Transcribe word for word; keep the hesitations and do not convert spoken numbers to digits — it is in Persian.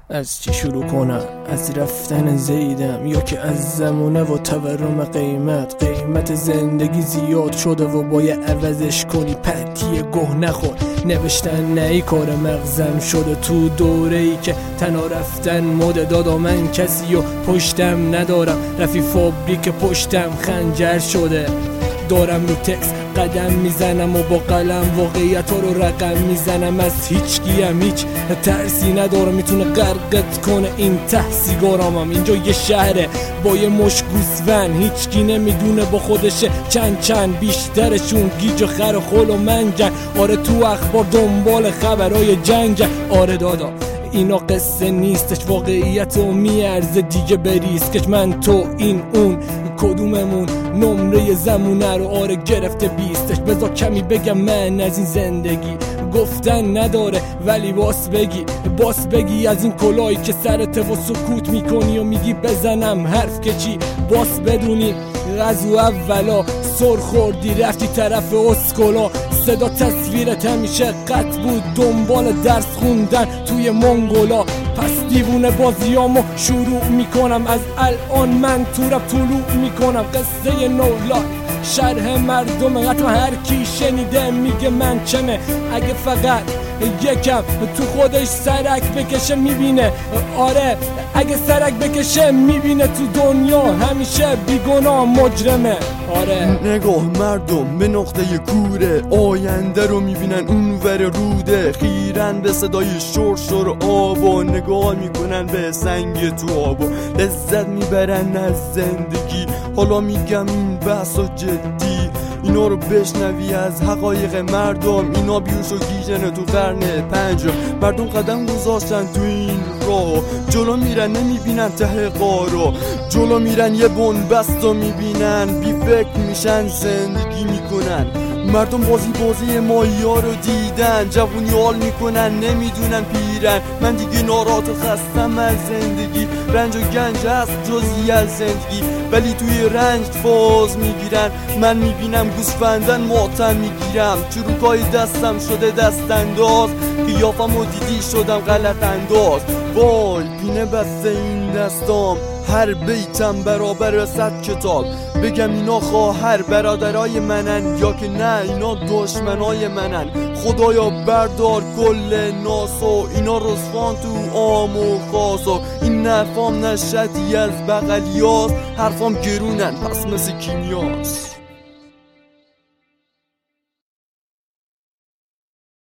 از چی شروع کنم؟ از رفتن زیدم یا که از زمونه و تورم قیمت قیمت زندگی زیاد شده و باید عوضش کنی. پتی گوه نخور نوشتن نه کار مغزم شده تو دوره ای که تنها رفتن مد دادا. من کسی و پشتم ندارم، رفی فابریک پشتم خنجر شده. دارم رو تکس قدم میزنم و با قلم واقعیت ها رو رقم میزنم. از هیچ گیم هیچ ترسی ندارم میتونه غرقت کنه این ته سیگارامم. اینجا یه شهره با یه مش گوسفند، هیچ کی نمیدونه با خودشه چند چند، بیشترشون گیج و خر و خل و منجن. آره تو اخبار دنبال خبرای جنگ. آره دادا اینا قصه نیستش، واقعیت رو میارزه دیگه بریسکش. من تو این اون کدوممون نمره زمونه رو آره گرفته بیستش. بذار کمی بگم من از این زندگی گفتن نداره ولی باس بگی باس بگی از این کلاهی که سرت و سکوت میکنی و میگی بزنم حرف که چی. باس بدونی غزو اولا سر خوردی رفتی طرف اسکولا. صدا تصویرت همیشه قط بود دنبال درس خوندن توی منگولا. پس دیوونه بازیامو شروع میکنم از الان، من تو رپ طلوع میکنم. قصه نولا شرح مردم حتما هر کی شنیده میگه من چمه. اگه فقط یکم تو خودش سرک بکشه میبینه. آره اگه سرک بکشه میبینه تو دنیا همیشه بیگناه مجرمه. آره نگاه مردم به نقطه کوره، آینده رو میبینن اونور روده. خیرن به صدای شرشر آب و نگاه میکنن به سنگ تو آب و لذت میبرن از زندگی. حالا میگم این بحث جدی، اینا رو بشنوی از حقایق مردم. اینا بیوش و گیجنه تو قرن پنج. مردم قدم گذاشتن تو این راه، جلو میرن نمیبینن ته قارو. جلو میرن یه بنبست رو میبینن، بی فکر میشن زندگی میکنن. مردم بازی بازی مایا رو دیدن، جوونی حال میکنن نمیدونن پیرن. من دیگه ناراحت و خستم از زندگی، رنج و گنج هست جزئی از زندگی ولی توی رنج فاز میگیرن. من میبینم گوسفندن ماتم میگیرم، چروکای دستم شده دست انداز. قیافم و دیدی شدم غلط انداز. وای پینه بسته این دستام، هر بیتم برابر صد کتاب. بگم اینا خواهر برادرای منن یا که نه اینا دشمنای منن. خدایا بردار کل ناسو، اینا رسوان تو عام و خاصو. این نفام نشدی از بغلیاست، حرفام گرونن پس مثل کیمیاست.